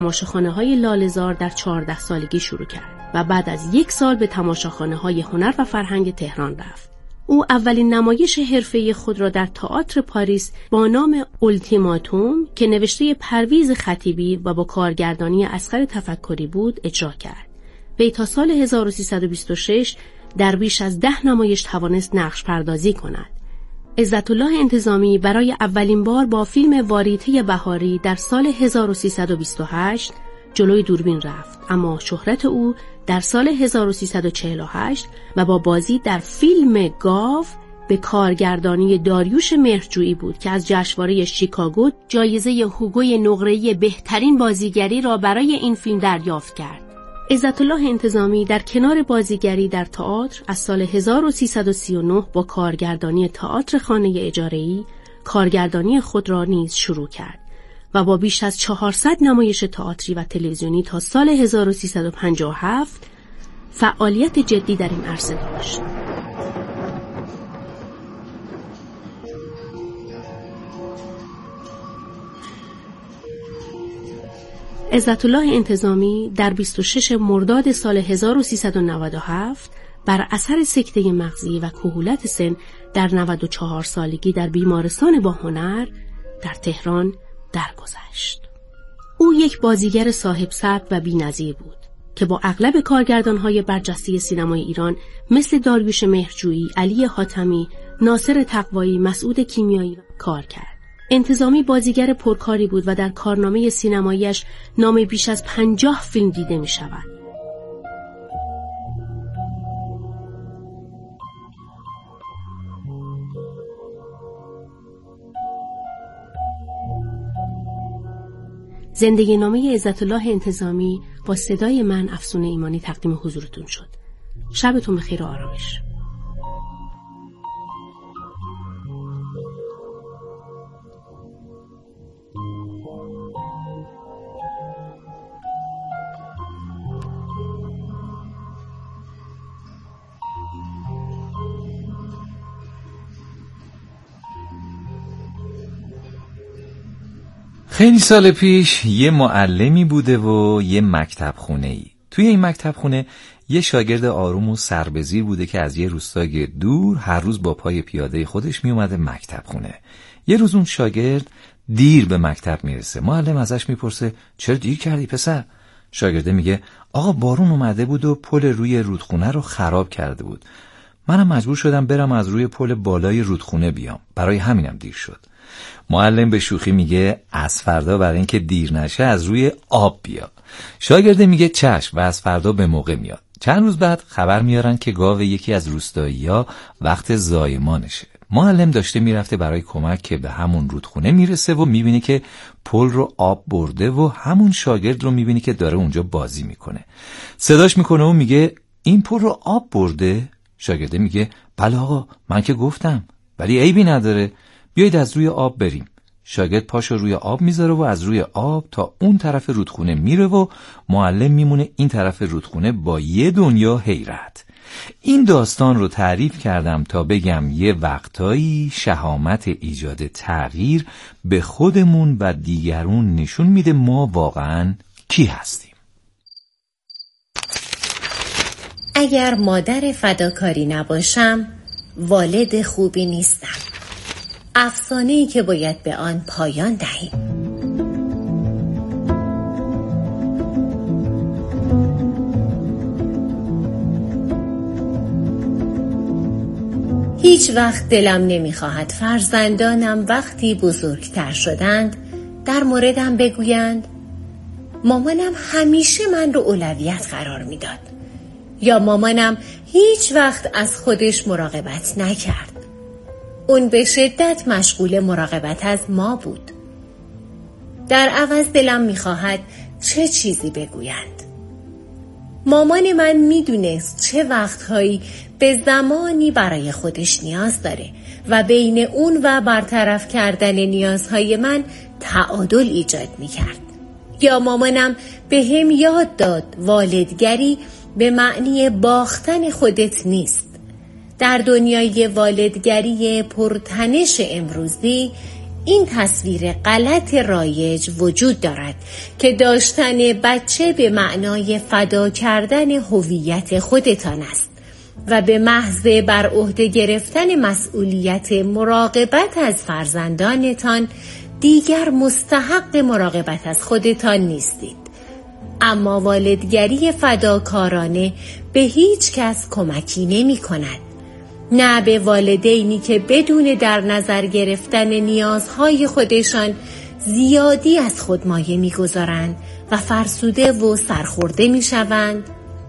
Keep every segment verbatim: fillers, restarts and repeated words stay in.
تماشاخانه‌های لاله‌زار در چهارده سالگی شروع کرد و بعد از یک سال به تماشاخانه‌های هنر و فرهنگ تهران رفت. او اولین نمایش حرفه‌ای خود را در تئاتر پاریس با نام اولتیماتوم که نوشته پرویز خطیبی و با کارگردانی اصغر تفکری بود اجرا کرد. وی تا سال هزار و سیصد و بیست و شش در بیش از ده نمایش توانست نقش پردازی کند. عزت‌الله انتظامی برای اولین بار با فیلم واریته بهاری در سال هزار و سیصد و بیست و هشت جلوی دوربین رفت، اما شهرت او در سال هزار و سیصد و چهل و هشت و با بازی در فیلم گاو به کارگردانی داریوش مهرجویی بود که از جشنواره شیکاگو جایزه هوگوی نقره‌ای بهترین بازیگری را برای این فیلم دریافت کرد. عزت‌الله انتظامی در کنار بازیگری در تئاتر از سال هزار و سیصد و سی و نه با کارگردانی تئاتر خانه اجاره‌ای کارگردانی خود را نیز شروع کرد و با بیش از چهارصد نمایش تئاتری و تلویزیونی تا سال هزار و سیصد و پنجاه و هفت فعالیت جدی در این عرصه داشت. عزت‌الله انتظامی در بیست و شش مرداد سال هزار و سیصد و نود و هفت بر اثر سکته مغزی و کهولت سن در نود و چهار سالگی در بیمارستان با هنر در تهران درگذشت. او یک بازیگر صاحب سبک و بی‌نظیر بود که با اغلب کارگردان‌های برجسته سینمای ایران مثل داریوش مهرجویی، علی حاتمی، ناصر تقوایی، مسعود کیمیایی کار کرد. انتظامی بازیگر پرکاری بود و در کارنامه سینماییش نام بیش از پنجاه فیلم دیده می شود. زندگی نامه عزت‌الله انتظامی با صدای من افسون ایمانی تقدیم حضورتون شد. شبتون بخیر و آرامش. خیلی سال پیش یه معلمی بوده و یه مکتب خونه ای. توی این مکتب خونه یه شاگرد آروم و سربزیر بوده که از یه روستای دور هر روز با پای پیاده خودش می اومده مکتب خونه. یه روز اون شاگرد دیر به مکتب میرسه. معلم ازش میپرسه چرا دیر کردی پسر؟ شاگرده میگه آقا بارون اومده بود و پل روی رودخونه رو خراب کرده بود. منم مجبور شدم برم از روی پل بالای رودخونه بیام. برای همینم دیر شد. معلم به شوخی میگه از فردا برای اینکه دیر نشه از روی آب بیا. شاگرده میگه چشم و از فردا به موقع میاد. چند روز بعد خبر میارن که گاو یکی از روستایی‌ها وقت زایمانشه. معلم داشته میرفته برای کمک که به همون رودخونه میرسه و میبینه که پل رو آب برده و همون شاگرد رو میبینه که داره اونجا بازی میکنه. صداش میکنه و میگه این پل رو آب برده؟ شاگرده میگه بله آقا من که گفتم، ولی عیبی نداره، بیایید از روی آب بریم. شاگرد پاشو روی آب میذاره و از روی آب تا اون طرف رودخونه میره و معلم میمونه این طرف رودخونه با یه دنیا حیرت. این داستان رو تعریف کردم تا بگم یه وقتایی شهامت ایجاد تغییر به خودمون و دیگرون نشون میده ما واقعاً کی هستیم. اگر مادر فداکاری نباشم والد خوبی نیستم. افسانه‌ای که باید به آن پایان دهیم. هیچ وقت دلم نمیخواهد فرزندانم وقتی بزرگتر شدند در موردم بگویند مامانم همیشه من رو اولویت قرار میداد، یا مامانم هیچ وقت از خودش مراقبت نکرد. اون به شدت مشغول مراقبت از ما بود. در عوض دلم میخواهد چه چیزی بگویند. مامان من میدونست چه وقتهایی به زمانی برای خودش نیاز داره و بین اون و برطرف کردن نیازهای من تعادل ایجاد میکرد. یا مامانم به هم یاد داد والدگری به معنی باختن خودت نیست. در دنیای والدگری پرتنش امروزی این تصویر غلط رایج وجود دارد که داشتن بچه به معنای فدا کردن هویت خودتان است و به محض بر عهده گرفتن مسئولیت مراقبت از فرزندانتان دیگر مستحق مراقبت از خودتان نیستید. اما والدگری فداکارانه به هیچ کس کمکی نمی کند. نه به والدینی که بدون در نظر گرفتن نیازهای خودشان زیادی از خود مایه می گذارند و فرسوده و سرخورده می شوند،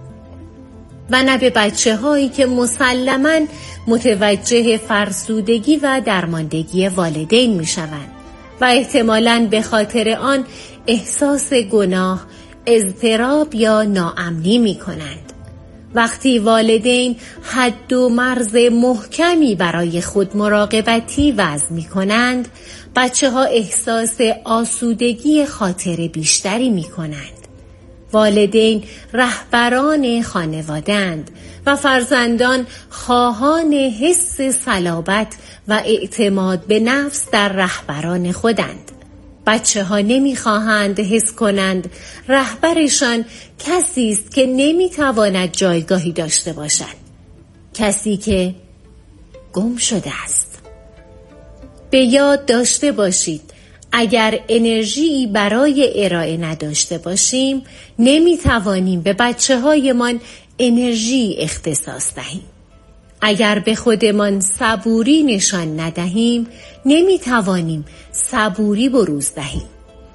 و نه به بچه هایی که مسلماً متوجه فرسودگی و درماندگی والدین می شوند و احتمالاً به خاطر آن احساس گناه، اضطراب یا ناامنی می کنند. وقتی والدین حد و مرز محکمی برای خود مراقبتی وضع می کنند، بچه ها احساس آسودگی خاطر بیشتری می کنند. والدین رهبران خانواده‌اند و فرزندان خواهان حس صلابت و اعتماد به نفس در رهبران خودند. بچه ها نمی خواهند حس کنند رهبرشان کسی است که نمی تواند جایگاهی داشته باشد، کسی که گم شده است. به یاد داشته باشید اگر انرژی برای ارائه نداشته باشیم نمی توانیم به بچه هایمان انرژی اختصاص دهیم. اگر به خودمان صبوری نشان ندهیم نمی توانیم صبوری بروز دهیم.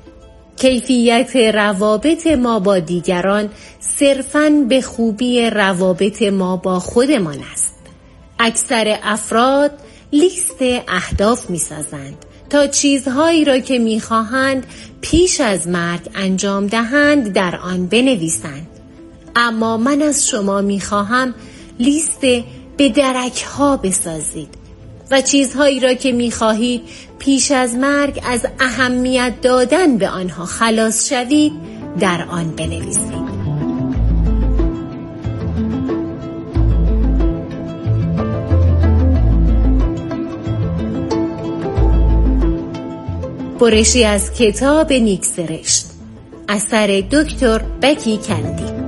کیفیت روابط ما با دیگران صرفاً به خوبی روابط ما با خودمان است. اکثر افراد لیست اهداف می سازند تا چیزهایی را که می خواهند پیش از مرگ انجام دهند در آن بنویسند. اما من از شما می خواهم لیست به درک ها بسازید و چیزهایی را که می خواهید پیش از مرگ از اهمیت دادن به آنها خلاص شوید در آن بنویسید. برشی از کتاب نیکسرشت اثر دکتر بکی کندی.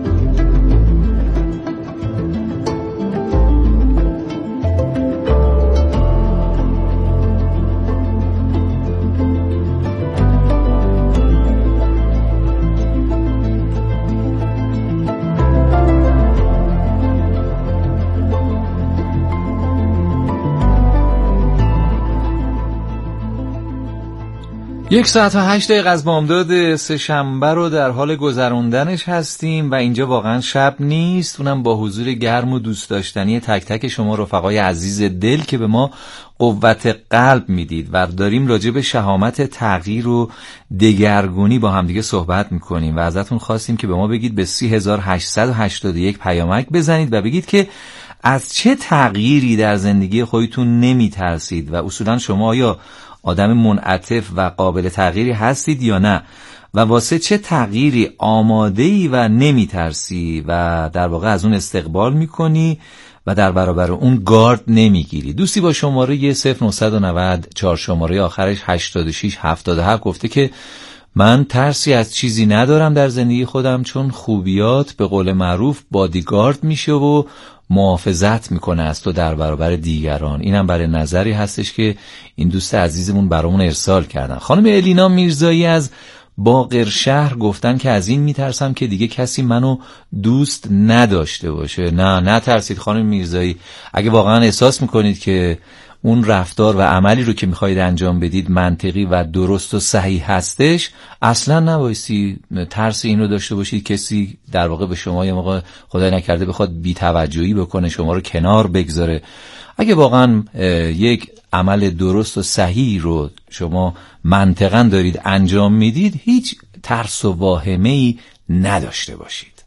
یک ساعت و هشت دقیقه از بامداد سه شنبه رو در حال گذروندنش هستیم و اینجا واقعا شب نیست، اونم با حضور گرم و دوست داشتنی تک تک شما رفقای عزیز دل که به ما قوت قلب میدید و داریم راجع به شهامت تغییر و دگرگونی با همدیگه صحبت میکنیم و ازتون خواستیم که به ما بگید به سی هزار و هشتصد و هشتاد و یک پیامک بزنید و بگید که از چه تغییری در زندگی خودتون نمیترسید و اصولا شما یا آدم منعطف و قابل تغییری هستید یا نه و واسه چه تغییری آماده‌ای و نمیترسی و در واقع از اون استقبال میکنی و در برابر اون گارد نمیگیری. دوستی با شماره صفر نه نه صفر چهار شماره آخرش هشتاد و شش هفتاد و هفت گفته که من ترسی از چیزی ندارم در زندگی خودم چون خوبیات به قول معروف بادیگارد میشه و محافظت میکنه از تو در برابر دیگران. اینم برای نظری هستش که این دوست عزیزمون برامون ارسال کردن. خانم الینا میرزایی از باقرشهر گفتن که از این میترسم که دیگه کسی منو دوست نداشته باشه. نه نه ترسید خانم میرزایی. اگه واقعا احساس میکنید که اون رفتار و عملی رو که میخواید انجام بدید منطقی و درست و صحیح هستش، اصلا نبایستی ترس این رو داشته باشید کسی در واقع به شما یه موقع خدای نکرده بخواد بی‌توجهی بکنه، شما رو کنار بگذاره. اگه واقعا یک عمل درست و صحیح رو شما منطقاً دارید انجام میدید، هیچ ترس و واهمه‌ای نداشته باشید.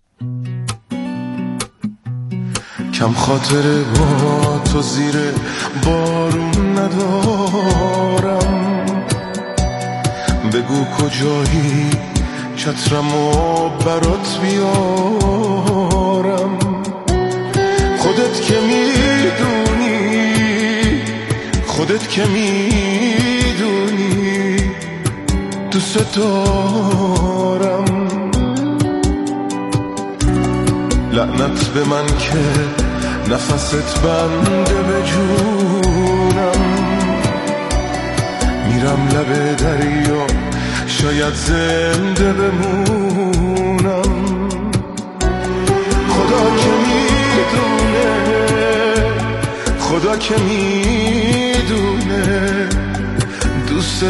کم خاطره با تو زیر بارون ندارم، بگو کجایی چترمو برات بیارم. خودت که میدونی خودت که میدونی دوست دارم. لعنت به من که نفست بنده به جونم. میرم لب دریا شاید زنده بمونم. خدا که میدونه، خدا که میدونه دوست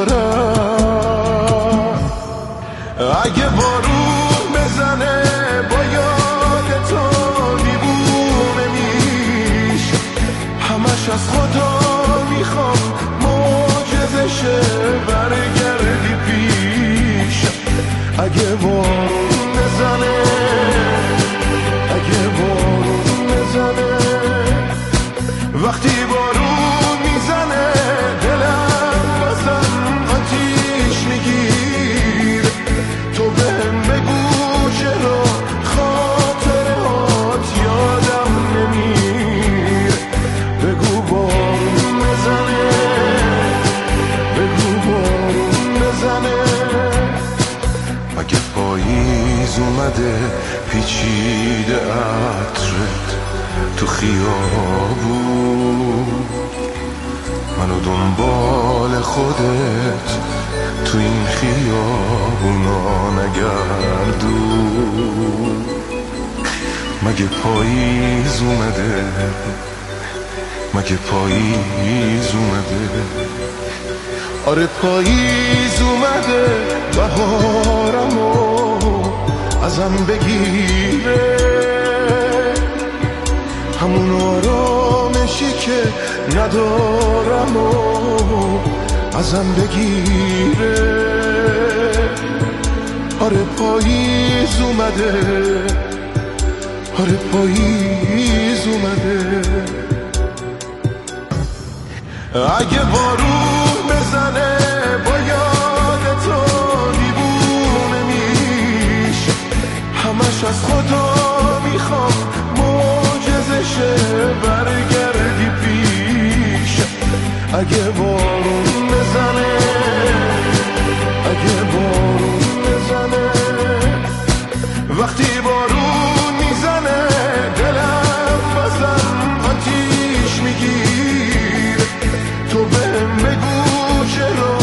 دارم. اگه بارون بزنه با یاد تو دیوونه میشه، همش از خدا میخوام معجزه شه برگردی پیش. اگه بارون بزنه، اگه بارون بزنه، وقتی بارون میزنه دلم بازم آتیش میگیره. تو بهم بگو چرا خاطرات یادم نمیره. بگو بارون بزنه، بگو بارون بزنه. مگه پاییز اومده پیچیده عطرت تو خیابون، منو دنبال خودت تو این خیابونا نگردون. مگه پاییز اومده، مگه پاییز اومده. آره پاییز اومده بهارمو ازم بگیره. همون آرامشی که ندارم و ازم بگیره. آره پاییز اومده، آره پاییز اومده. اگه بارون بزنه با یاد تو دیوونه میشه، همش از خدا میخوام معجزه شه برگردی پیش. اگه بارون بزنه، اگه بارون بزنه، وقتی بارون میزنه دلم بازم آتیش میگیره. تو بهم بگو چرا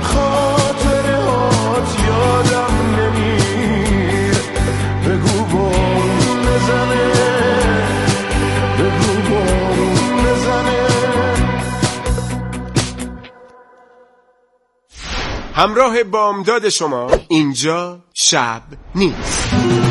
خاطرات یادم نمیره. بگو بارون بزنه، بگو بارون بزنه. همراه بامداد شما اینجا شب نیست.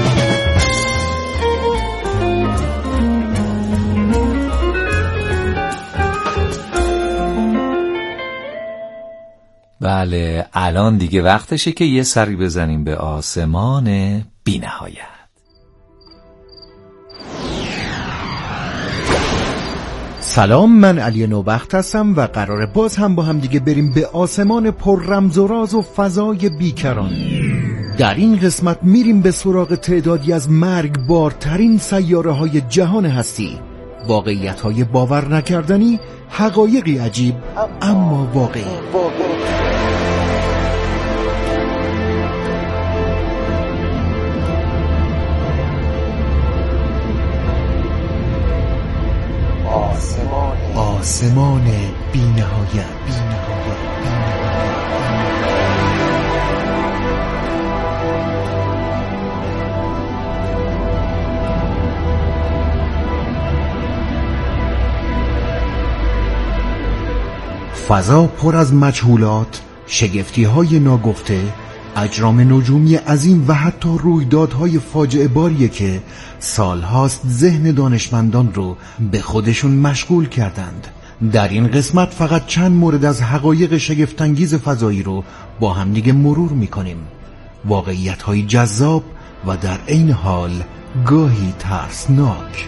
بله الان دیگه وقتشه که یه سری بزنیم به آسمان بی نهایت. سلام، من علی نوبخت هستم و قراره باز هم با هم دیگه بریم به آسمان پر رمز و راز و فضای بیکران. در این قسمت میریم به سراغ تعدادی از مرگبارترین سیاره های جهان هستی. واقعیت های باور نکردنی، حقایقی عجیب اما واقعی. آسمان بی نهایت. فضا پر از مجهولات، شگفتی‌های ناگفته، اجرام نجومی عظیم و حتی رویدادهای فاجعه باریه که سالهاست ذهن دانشمندان رو به خودشون مشغول کردند. در این قسمت فقط چند مورد از حقایق شگفت‌انگیز فضایی رو با هم دیگه مرور می‌کنیم. واقعیت‌های جذاب و در عین حال گاهی ترسناک.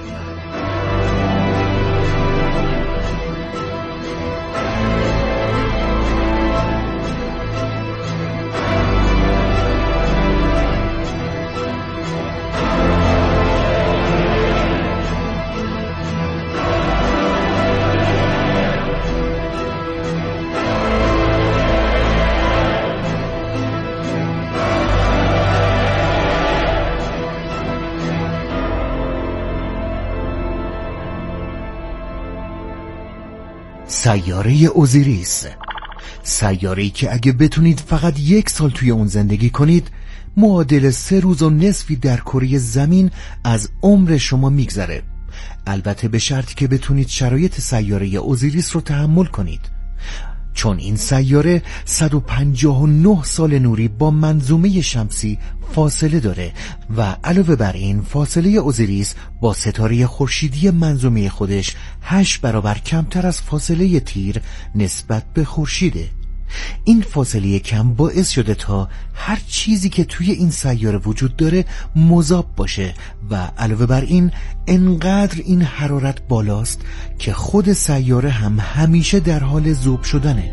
سیاره اوزیریس، سیاره‌ای که اگه بتونید فقط یک سال توی اون زندگی کنید، معادل سه روز و نصفی در کره زمین از عمر شما میگذره. البته به شرطی که بتونید شرایط سیاره اوزیریس رو تحمل کنید، چون این سیاره صد و پنجاه و نه سال نوری با منظومه شمسی فاصله داره و علاوه بر این فاصله اوزیریس با ستاره خورشیدی منظومه خودش هشت برابر کمتر از فاصله تیر نسبت به خورشیده. این فاصله کم باعث شده تا هر چیزی که توی این سیاره وجود داره مذاب باشه و علاوه بر این انقدر این حرارت بالاست که خود سیاره هم همیشه در حال ذوب شدنه.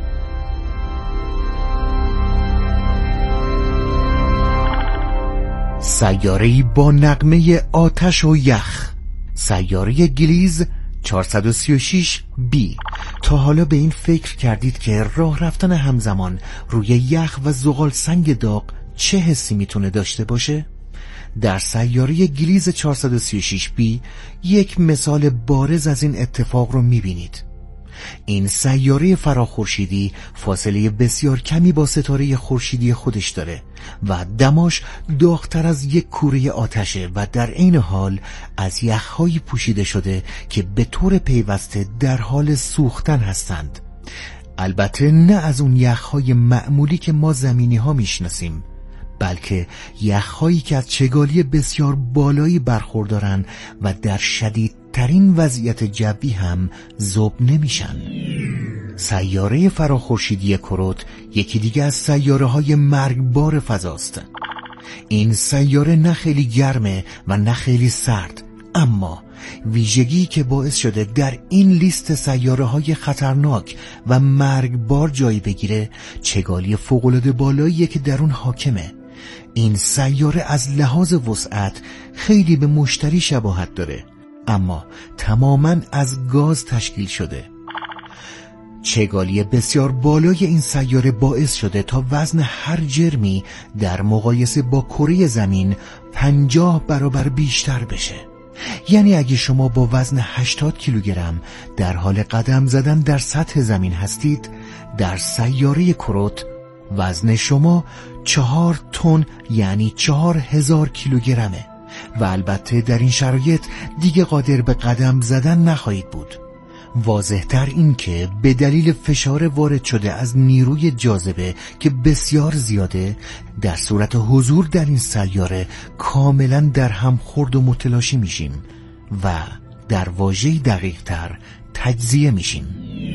سیاره‌ای با نغمه آتش و یخ، سیاره گلیز چهارصد و سی و شش بی. تا حالا به این فکر کردید که راه رفتن همزمان روی یخ و زغال سنگ داغ چه حسی میتونه داشته باشه؟ در سیاره گلیز چهارصد و سی و شش بی یک مثال بارز از این اتفاق رو میبینید. این سیاره فراخورشیدی فاصله بسیار کمی با ستاره خورشیدی خودش داره و دماش داغ‌تر از یک کوره آتشه و در عین حال از یخ‌هایی پوشیده شده که به طور پیوسته در حال سوختن هستند. البته نه از اون یخ‌های معمولی که ما زمینی ها میشناسیم، بلکه یخ‌هایی که از چگالی بسیار بالایی برخوردارن و در شدیدترین وضعیت جوی هم ذوب نمیشن. سیاره فراخورشیدی کروت یکی دیگه از سیاره های مرگبار فضاست. این سیاره نه خیلی گرمه و نه خیلی سرد، اما ویژگی که باعث شده در این لیست سیاره های خطرناک و مرگبار جای بگیره چگالی فوق‌العاده بالاییه که در اون حاکمه. این سیاره از لحاظ وسعت خیلی به مشتری شباهت داره، اما تماماً از گاز تشکیل شده. چگالی بسیار بالای این سیاره باعث شده تا وزن هر جرمی در مقایسه با کره زمین پنجاه برابر بیشتر بشه. یعنی اگه شما با وزن هشتاد کیلوگرم در حال قدم زدن در سطح زمین هستید، در سیاره کروت وزن شما چهار تن یعنی چهار هزار کیلوگرمه و البته در این شرایط دیگه قادر به قدم زدن نخواهید بود. واضح‌تر این که به دلیل فشار وارد شده از نیروی جاذبه که بسیار زیاده، در صورت حضور در این سیاره کاملا در هم خورد و متلاشی میشیم و در واژه‌ای دقیق‌تر تجزیه میشیم.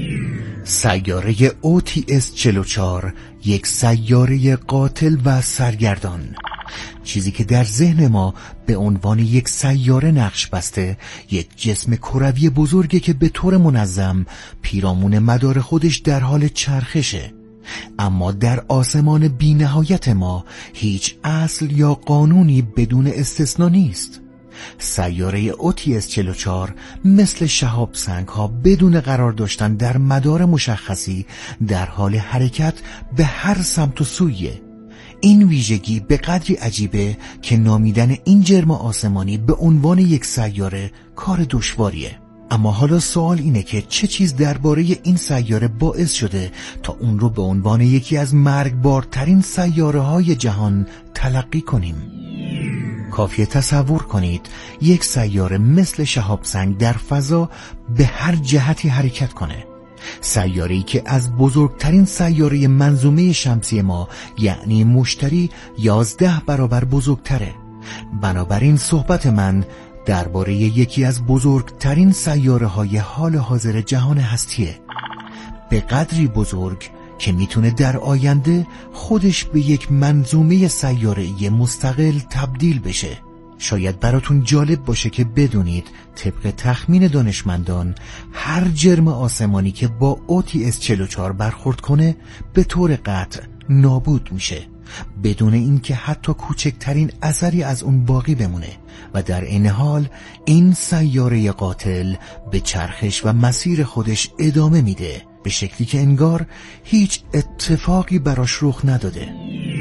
سیاره او تی اس چهل و چهار یک سیاره قاتل و سرگردان، چیزی که در ذهن ما به عنوان یک سیاره نقش بسته، یک جسم کروی بزرگه که به طور منظم پیرامون مدار خودش در حال چرخشه. اما در آسمان بی نهایت ما هیچ اصل یا قانونی بدون استثنا نیست. سیاره او تی اس چهل و چهار مثل شهاب سنگ ها بدون قرار داشتن در مدار مشخصی در حال حرکت به هر سمت و سویه. این ویژگی به قدری عجیبه که نامیدن این جرم آسمانی به عنوان یک سیاره کار دشواریه. اما حالا سوال اینه که چه چیز درباره این سیاره باعث شده تا اون رو به عنوان یکی از مرگبارترین سیاره های جهان تلقی کنیم؟ کافیه تصور کنید یک سیاره مثل شهاب سنگ در فضا به هر جهتی حرکت کنه. سیاره‌ای که از بزرگترین سیاره منظومه شمسی ما یعنی مشتری یازده برابر بزرگتره. بنابراین صحبت من درباره یکی از بزرگترین سیاره‌های حال حاضر جهان هستیه، به قدری بزرگ که میتونه در آینده خودش به یک منظومه سیاره‌ای مستقل تبدیل بشه. شاید براتون جالب باشه که بدونید طبق تخمین دانشمندان هر جرم آسمانی که با او تی اس چهل و چهار برخورد کنه به طور قطع نابود میشه، بدون اینکه حتی کوچکترین اثری از اون باقی بمونه و در این حال این سیاره قاتل به چرخش و مسیر خودش ادامه میده به شکلی که انگار هیچ اتفاقی براش رخ نداده.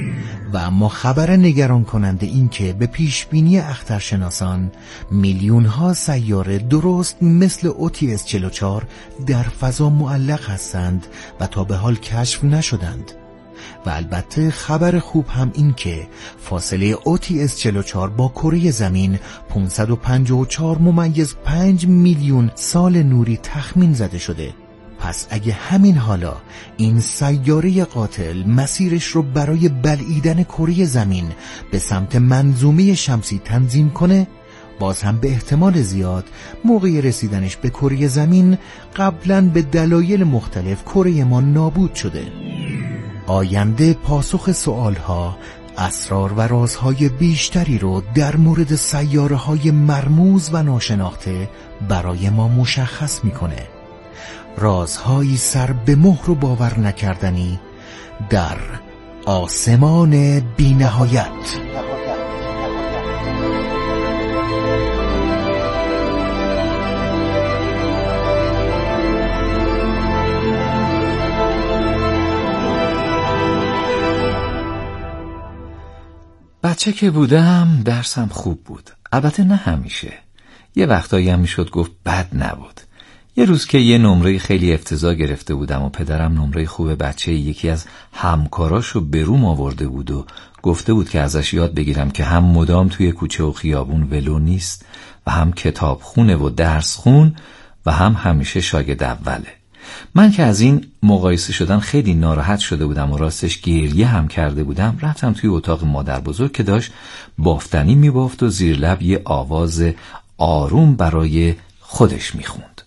و اما خبر نگران کننده این که به پیشبینی اخترشناسان میلیون ها سیاره درست مثل او تی اس چهل و چهار در فضا معلق هستند و تا به حال کشف نشدند. و البته خبر خوب هم این که فاصله او تی اس چهل و چهار با کره زمین پانصد و پنجاه و چهار ممیز پنج میلیون سال نوری تخمین زده شده. پس اگه همین حالا این سیاره قاتل مسیرش رو برای بلعیدن کره زمین به سمت منظومه شمسی تنظیم کنه، باز هم به احتمال زیاد موقع رسیدنش به کره زمین قبلاً به دلایل مختلف کره ما نابود شده. آینده پاسخ سوالها، اسرار و رازهای بیشتری رو در مورد سیاره‌های مرموز و ناشناخته برای ما مشخص میکنه. رازهایی سر به مهر و باور نکردنی در آسمان بی‌نهایت. بچه که بودم درسم خوب بود، البته نه همیشه. یه وقتایی هم میشد گفت بد نبود. یه روز که یه نمره خیلی افتضاح گرفته بودم و پدرم نمره خوب بچه یکی از همکاراشو به روم آورده بود و گفته بود که ازش یاد بگیرم که هم مدام توی کوچه و خیابون ولو نیست و هم کتاب خونه و درس خون و هم همیشه شاگرد اوله. من که از این مقایسه شدن خیلی ناراحت شده بودم و راستش گریه هم کرده بودم. رفتم توی اتاق مادر بزرگ که داشت بافتنی میبافت و زیر لب یه آواز آروم برای خودش میخوند.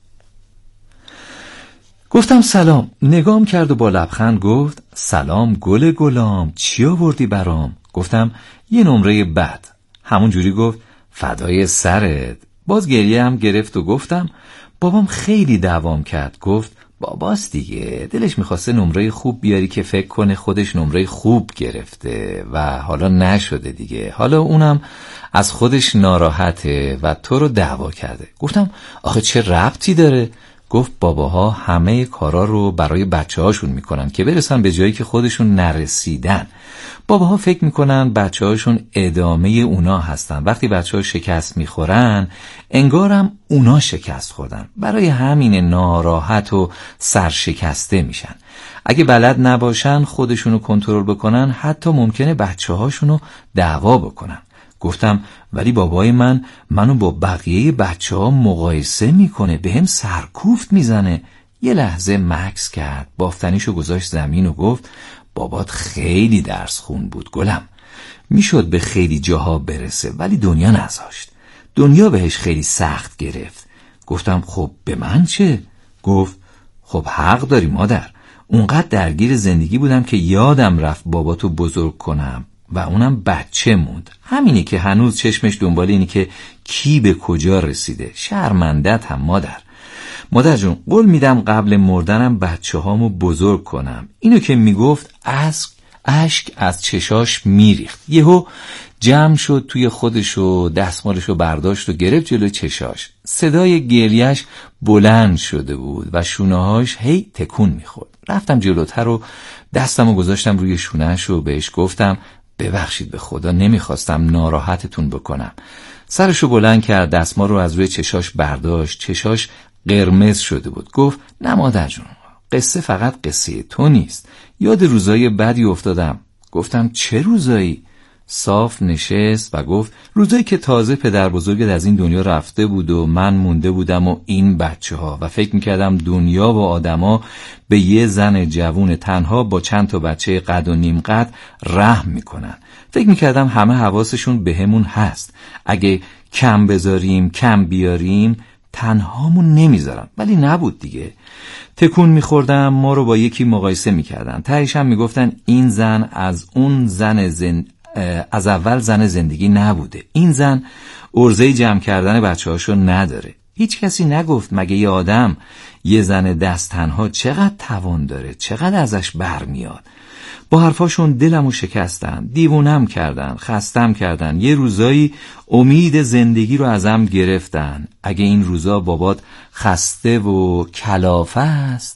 گفتم سلام. نگام کرد و با لبخند گفت سلام گل گلام، چی آوردی برام؟ گفتم یه نمره بد. همون جوری گفت فدای سرت. باز گریه هم گرفت و گفتم بابام خیلی دوام کرد. گفت باباست دیگه، دلش میخواسته نمره خوب بیاری که فکر کنه خودش نمره خوب گرفته و حالا نشده دیگه، حالا اونم از خودش ناراحته و تو رو دعوا کرده. گفتم آخه چه ربطی داره؟ گفت باباها همه کارا رو برای بچه هاشون میکنن که برسن به جایی که خودشون نرسیدن. باباها فکر میکنن بچه هاشون ادامه اونا هستن. وقتی بچه ها شکست میخورن انگارم اونا شکست خوردن، برای همین ناراحت و سرشکسته میشن. اگه بلد نباشن خودشونو کنترل بکنن حتی ممکنه بچه هاشونو دعوا بکنن. گفتم ولی بابای من منو با بقیه بچه ها مقایسه میکنه، به هم سرکوفت میزنه. یه لحظه مکث کرد، بافتنیشو گذاشت زمین و گفت بابات خیلی درس خون بود گلم، میشد به خیلی جاها برسه ولی دنیا نذاشت، دنیا بهش خیلی سخت گرفت. گفتم خب به من چه؟ گفت خب حق داری مادر، اونقدر درگیر زندگی بودم که یادم رفت باباتو بزرگ کنم و اونم بچه موند. همینی که هنوز چشمش دنبال اینی که کی به کجا رسیده. شرمندت هم مادر. مادر جون قول میدم قبل مردنم بچه هامو بزرگ کنم. اینو که میگفت اشک اشک از چشاش میریخت. یهو جمع شد توی خودشو، دستمالشو برداشت و گرفت جلوی چشاش. صدای گریهش بلند شده بود و شونه‌هاش هی تکون میخورد. رفتم جلوتر و دستمو گذاشتم روی شونه‌اش و بهش گفتم ببخشید به خدا نمیخواستم ناراحتتون بکنم. سرشو بلند کرد، دستمال رو از روی چشاش برداشت. چشاش قرمز شده بود. گفت نه مادر جون، قصه فقط قصه تو نیست، یاد روزای بدی افتادم. گفتم چه روزایی؟ صاف نشست و گفت روزایی که تازه پدر بزرگت از این دنیا رفته بود و من مونده بودم و این بچه ها و فکر میکردم دنیا و آدما به یه زن جوون تنها با چند تا بچه قد و نیم قد رحم میکنن. فکر میکردم همه حواسشون به همون هست، اگه کم بذاریم کم بیاریم تنهامون نمیذارن. ولی نبود دیگه. تکون میخوردم، ما رو با یکی مقایسه میکردن، تهش هم میگفتن این زن از اون زن زن... از اول زن زندگی نبوده، این زن عرضه جمع کردن بچه هاشو نداره. هیچ کسی نگفت مگه یه آدم یه زن دست تنها چقدر توان داره، چقدر ازش برمیاد. با حرفاشون دلمو شکستن، دیوونم کردن، خستم کردن. یه روزایی امید زندگی رو ازم گرفتن. اگه این روزا بابات خسته و کلافه است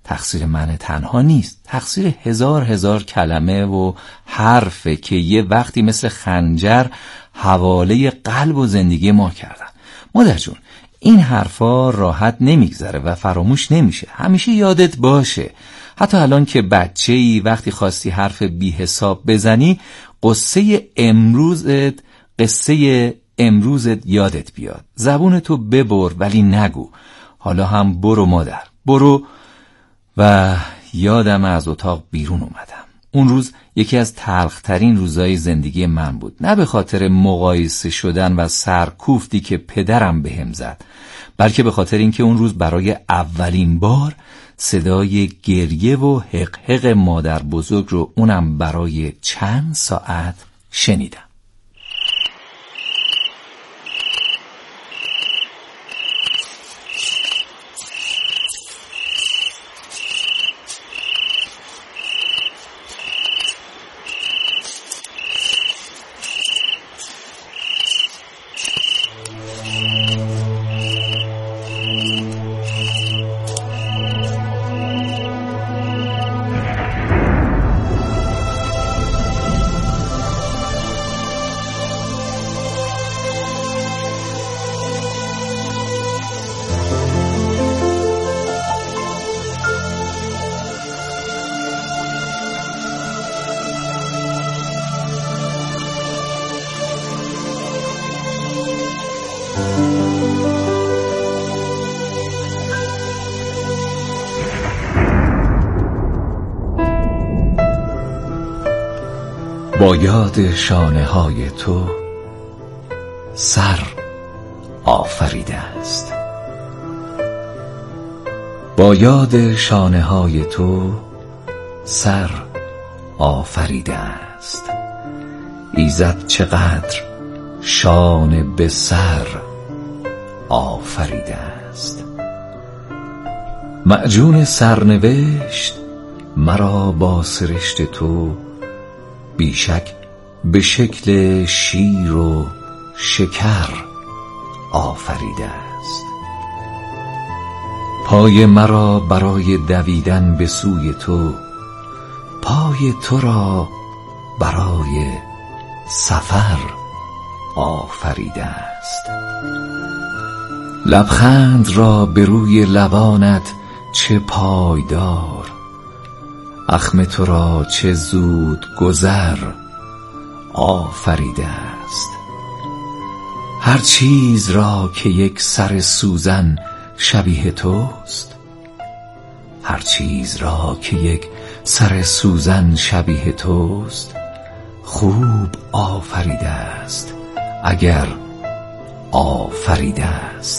تقصیر من تنها نیست، تقصیر هزار هزار کلمه و حرفه که یه وقتی مثل خنجر حواله قلب و زندگی ما کردن. مادر جون، این حرفا راحت نمیگذره و فراموش نمیشه، همیشه یادت باشه. حتی الان که بچه‌ای وقتی خواستی حرف بی حساب بزنی، قصه امروزت قصه امروزت یادت بیاد. زبونتو ببر ولی نگو. حالا هم برو مادر، برو. و یادم از اتاق بیرون اومدم. اون روز یکی از تلخترین روزای زندگی من بود، نه به خاطر مقایسه شدن و سرکوفتی که پدرم بهم زد، بلکه به خاطر اینکه اون روز برای اولین بار صدای گریه و حقحق مادر بزرگ رو اونم برای چند ساعت شنیدم. با یاد شانه های تو سر آفریده است، با یاد شانه های تو سر آفریده است. ایزد چقدر شانه به سر آفریده است. معجون سرنوشت مرا با سرشت تو بیشک به شکل شیر و شکر آفریده است. پای مرا برای دویدن به سوی تو، پای تو را برای سفر آفریده است. لبخند را به روی لبانت چه پایدار، اخم تو را چه زود گذر آفریده است. هر چیز را که یک سر سوزن شبیه توست، هر چیز را که یک سر سوزن شبیه توست، خوب آفریده است اگر آفریده است.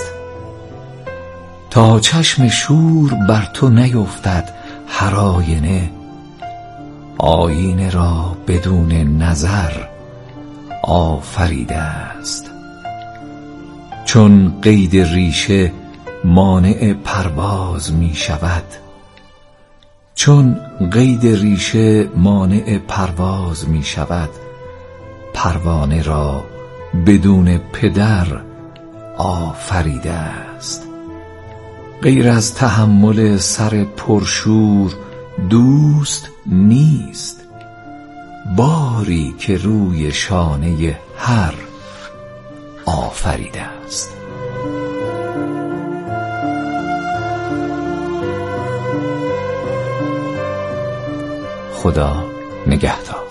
تا چشم شور بر تو نیفتد هر آینه، آینه را بدون نظر آفریده است. چون قید ریشه مانع پرواز می شود، چون قید ریشه مانع پرواز می شود، پروانه را بدون پدر آفریده است. غیر از تحمل سر پرشور دوست نیست، باری که روی شانه هر آفریده است. خدا نگهدار.